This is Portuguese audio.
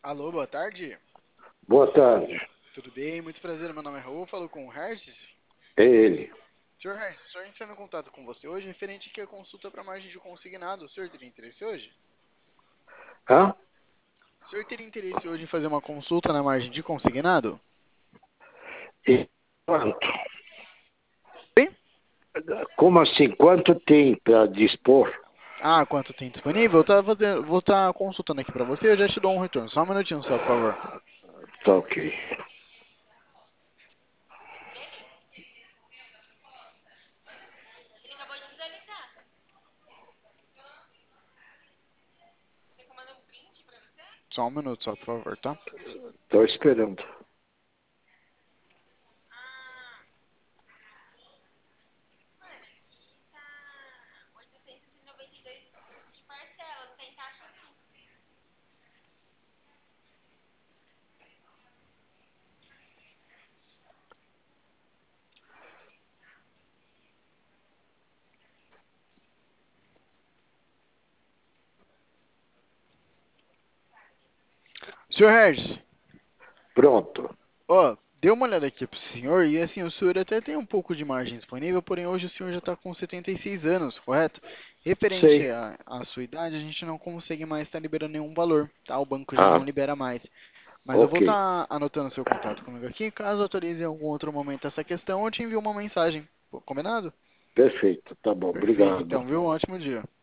Alô, boa tarde. Boa tarde. Tudo bem? Muito prazer, meu nome é Raul, falo com o Hertzes. É ele. Senhor Hertzes, o senhor entrando em contato com você hoje referente aqui a consulta para margem de consignado. O senhor teria interesse hoje? Hã? O senhor teria interesse hoje em fazer uma consulta na margem de consignado? E quanto? Bem? Como assim? Quanto tem para dispor? Ah, quanto tem disponível? Vou estar consultando aqui para você, eu já te dou um retorno. Só um minutinho só, por favor. Tá ok. Só um minuto só, por favor, tá? Tô esperando. Senhor Hertzes, Pronto. ó, dê uma olhada aqui pro senhor e assim, o senhor até tem um pouco de margem disponível, porém hoje o senhor já está com 76 anos, correto? Referente Sei. à sua idade, a gente não consegue mais estar liberando nenhum valor, tá? O banco já não Ah, libera mais. Mas eu vou ok. estar anotando seu contato comigo aqui, caso autorize em algum outro momento essa questão, eu te envio uma mensagem. Pô, combinado? Perfeito. Tá bom. Perfeito, Obrigado. então, viu? Um ótimo dia.